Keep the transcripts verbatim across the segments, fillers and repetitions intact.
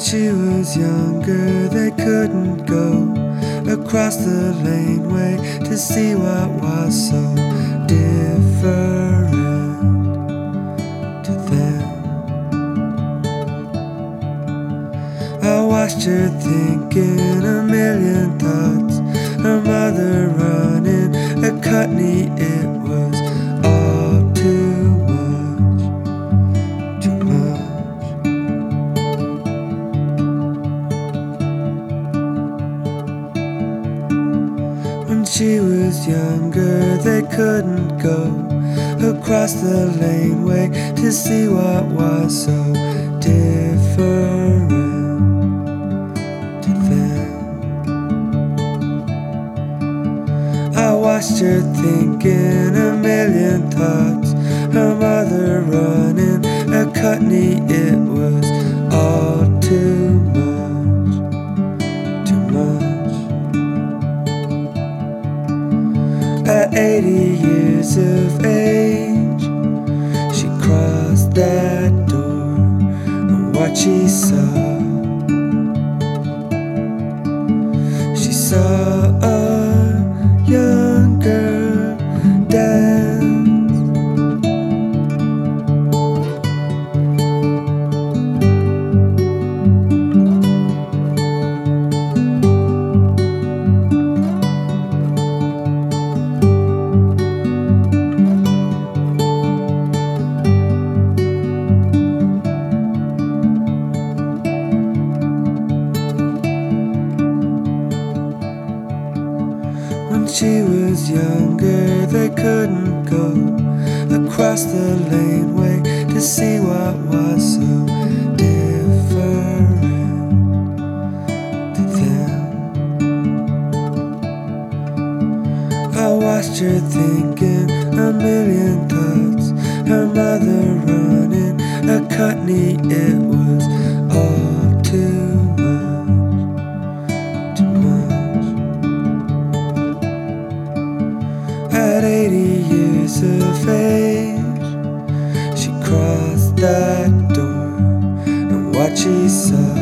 she was younger, they couldn't go across the laneway to see what was so different to them. I watched her thinking a million thoughts, her mother running a Cutney. It was all too much, too much. When she was younger, they couldn't go across the laneway to see what was so different to them. I watched her thinking a million thoughts, her mother running a Cutney. It was all too much, too much. At eighty years of age, she crossed that door, and what she saw, she saw a young girl dance. When she was younger, they couldn't go across the laneway to see what was so different to them. I watched her thinking a million thoughts, her mother running a Cutney. It was all too At eighty years of age, she crossed that door, and what she saw,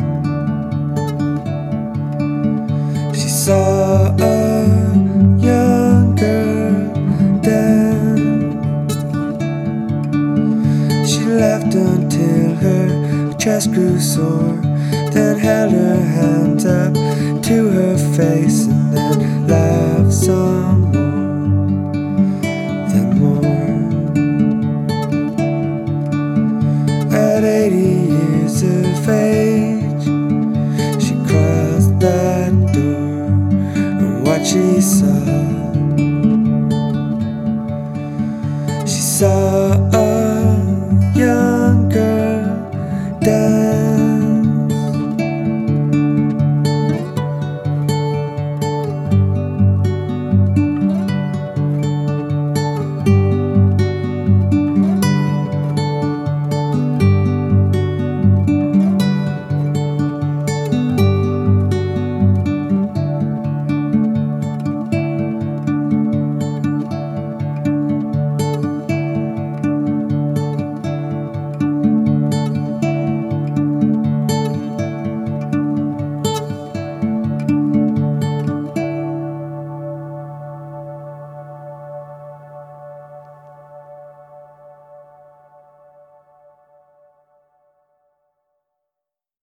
she saw a young girl dance. She laughed until her chest grew sore, then held her